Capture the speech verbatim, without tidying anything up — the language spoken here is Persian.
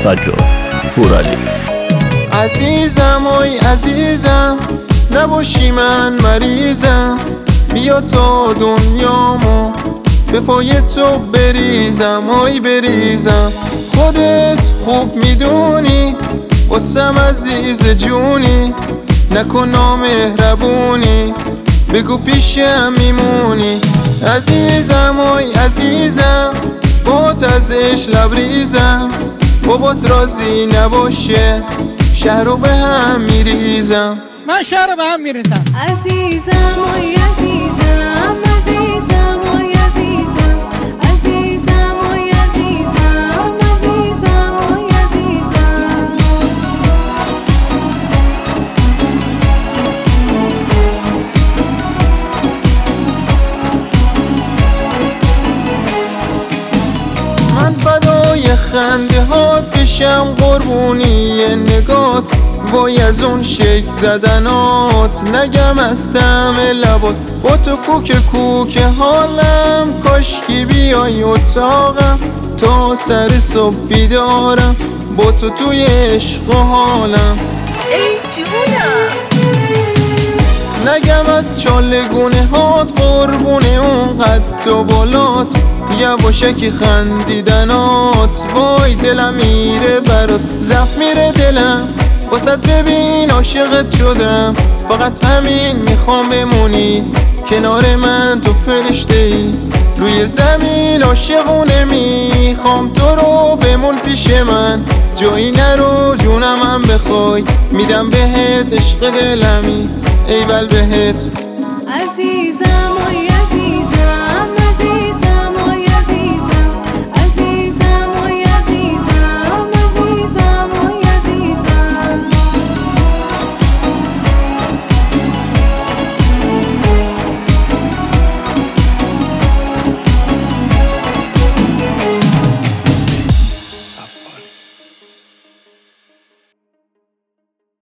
توجه پورعلی. عزیزم آی عزیزم نباشی من مریضم، بیا تا دنیامو به پای تو بریزم آی بریزم. خودت خوب میدونی واسم عزیز جونی، نکن نامهربونی بگو پیشم میمونی. عزیزم آی عزیزم بات ازش لبریزم، بابات راضی نباشه شهرو به هم میریزم. من شهر به هم میریزم. عزیزم آی عزیزم عزیزم آی عزیزم عزیزم آی عزیزم عزیزم آی عزیزم. من فدای خنده هات بشم قربونی نگات، وای از اون شک زدنات نگم از طعم لبات. با تو کوک کوک حالم کاشکی بیای اتاقم، تا سر صبح بیدارم با تو توی عشق و حالم. ای جونم نگم از چالگونه هات قربونه اون قد و بالات، یواشکی خندیدنات وای دلم میره برات. زخم میره دلم واسه ببین عاشقت شدم، فقط همین میخوام بمونی کنار من تو فرشته ای. روی زمین عاشقونه میخوام تو رو بمون پیش من، جایی نرو جونم هم بخوای میدم بهت عشق دلمی ایول بهت. عزیزم آی